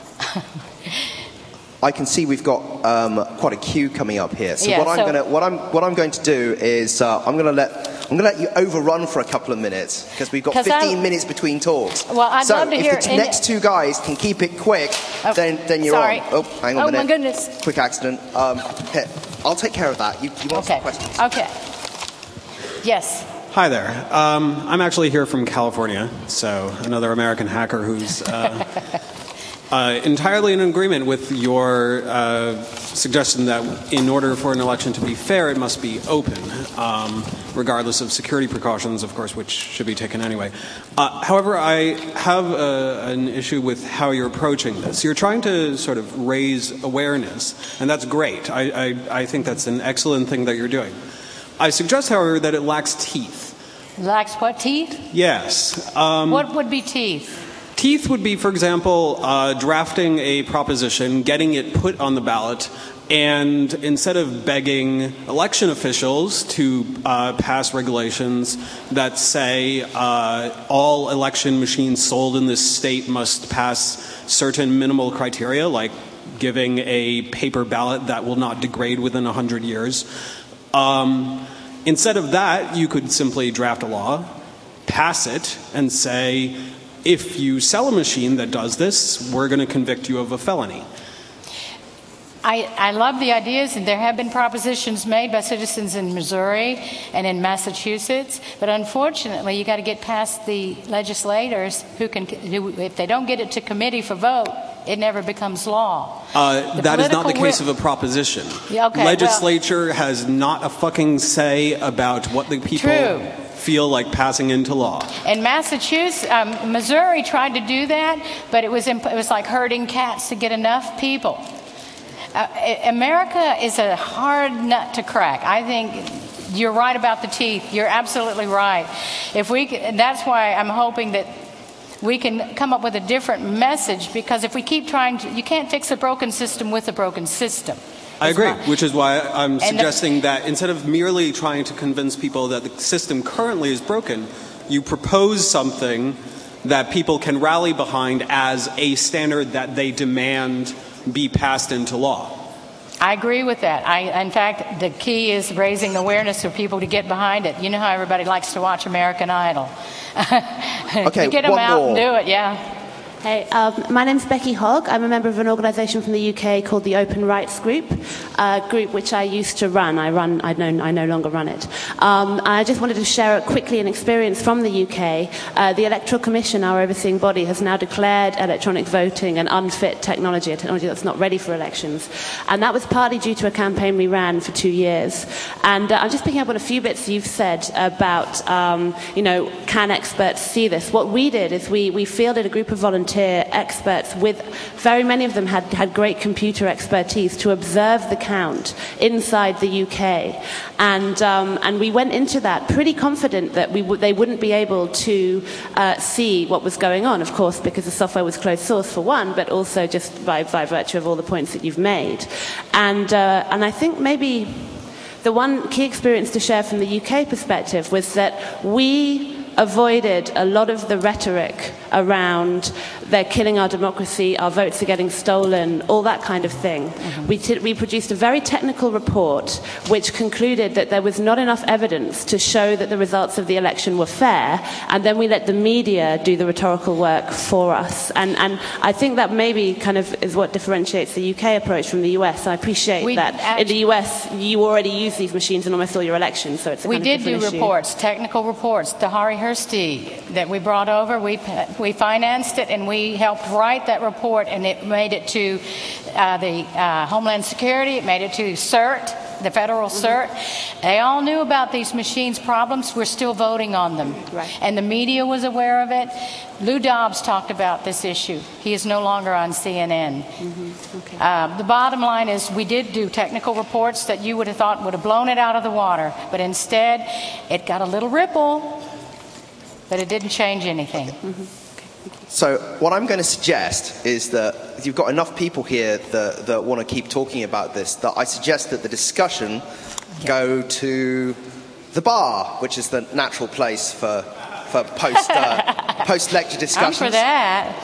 I can see we've got quite a queue coming up here. So, yeah, what I'm going to do is I'm going to let you overrun for a couple of minutes because we've got 15 minutes between talks. Well, I'd love to hear. So if the next 2 guys can keep it quick, then you're sorry. on. Oh, hang on a minute. Oh my goodness! Quick accident. Here, I'll take care of that. You ask some questions. Okay. Yes. Hi there. I'm actually here from California, so another American hacker who's entirely in agreement with your suggestion that in order for an election to be fair, it must be open, regardless of security precautions, of course, which should be taken anyway. However, I have an issue with how you're approaching this. You're trying to sort of raise awareness, and that's great. I think that's an excellent thing that you're doing. I suggest, however, that it lacks teeth. Lacks what, teeth? Yes. What would be teeth? teeth would be, for example, drafting a proposition, getting it put on the ballot, and instead of begging election officials to pass regulations that say all election machines sold in this state must pass certain minimal criteria, like giving a paper ballot that will not degrade within 100 years, instead of that, you could simply draft a law, pass it, and say, if you sell a machine that does this, we're going to convict you of a felony. I love the ideas, and there have been propositions made by citizens in Missouri and in Massachusetts, but unfortunately you got to get past the legislators who if they don't get it to committee for vote, it never becomes law. That is not the case of a proposition. Yeah, okay, Legislature has not a fucking say about what the people feel like passing into law. In Massachusetts, Missouri tried to do that, but it was like herding cats to get enough people. America is a hard nut to crack. I think you're right about the teeth. You're absolutely right. That's why I'm hoping that we can come up with a different message, because if we keep trying to, you can't fix a broken system with a broken system. I agree, which is why I'm suggesting that instead of merely trying to convince people that the system currently is broken, you propose something that people can rally behind as a standard that they demand be passed into law. I agree with that. In fact, the key is raising awareness for people to get behind it. You know how everybody likes to watch American Idol. Okay, get them out and do it, yeah. Hey, my name's Becky Hogg. I'm a member of an organisation from the UK called the Open Rights Group, a group which I used to run. I no longer run it. I just wanted to share quickly an experience from the UK. The Electoral Commission, our overseeing body, has now declared electronic voting an unfit technology, a technology that's not ready for elections. And that was partly due to a campaign we ran for 2 years. And I'm just picking up on a few bits you've said about, can experts see this? What we did is we fielded a group of volunteer experts, with very many of them had great computer expertise, to observe the count inside the UK, and we went into that pretty confident that they wouldn't be able to see what was going on, of course, because the software was closed source for one, but also just by virtue of all the points that you've made, and I think maybe the one key experience to share from the UK perspective was that we avoided a lot of the rhetoric around they're killing our democracy, our votes are getting stolen, all that kind of thing. Mm-hmm. We produced a very technical report which concluded that there was not enough evidence to show that the results of the election were fair, and then we let the media do the rhetorical work for us. And I think that maybe kind of is what differentiates the UK approach from the US. I appreciate that in the US you already use these machines in almost all your elections, so it's a kind of different issue. We did do reports, technical reports. The Hari Hursti that we brought over, we financed it, and we helped write that report, and it made it to the Homeland Security, it made it to CERT, the federal CERT. They all knew about these machines' problems. We're still voting on them. Right. And the media was aware of it. Lou Dobbs talked about this issue. He is no longer on CNN. Mm-hmm. Okay. The bottom line is we did do technical reports that you would have thought would have blown it out of the water, but instead it got a little ripple, but it didn't change anything. Mm-hmm. So what I'm going to suggest is that you've got enough people here that want to keep talking about this, that I suggest that the discussion go to the bar, which is the natural place for post-lecture discussions. I'm for that.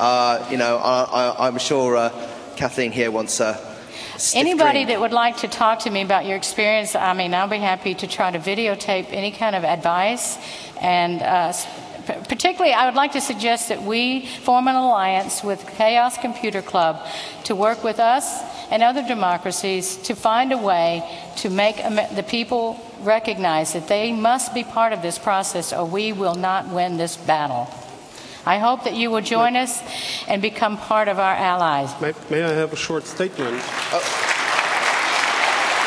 I'm sure Kathleen here wants a anybody that would like to talk to me about your experience, I'll be happy to try to videotape any kind of advice. And particularly, I would like to suggest that we form an alliance with Chaos Computer Club to work with us and other democracies to find a way to make the people recognize that they must be part of this process, or we will not win this battle. I hope that you will join us and become part of our allies. May I have a short statement?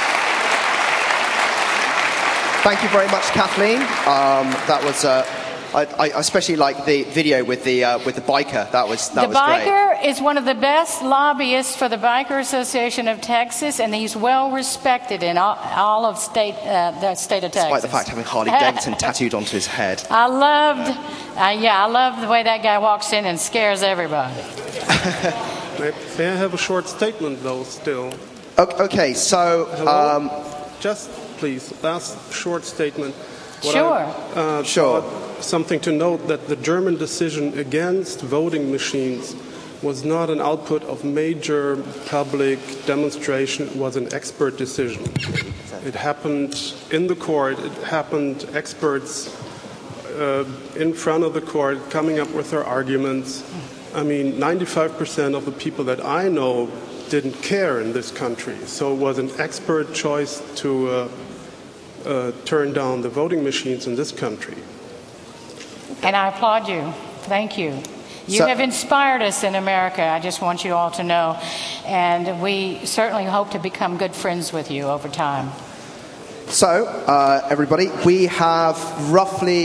Thank you very much, Kathleen. That was I especially like the video with the biker. That was great. The biker is one of the best lobbyists for the Biker Association of Texas, and he's well respected in all of the state of Texas. Despite the fact having Harley Davidson tattooed onto his head. I love the way that guy walks in and scares everybody. May I have a short statement, though, still? Okay, so... Just, please, last short statement. Sure. Something to note that the German decision against voting machines was not an output of major public demonstration. It was an expert decision. It happened in the court. It happened experts in front of the court coming up with their arguments. I mean, 95% of the people that I know didn't care in this country. So it was an expert choice to turn down the voting machines in this country. And I applaud you. Thank you. You have inspired us in America, I just want you all to know. And we certainly hope to become good friends with you over time. So, everybody, we have roughly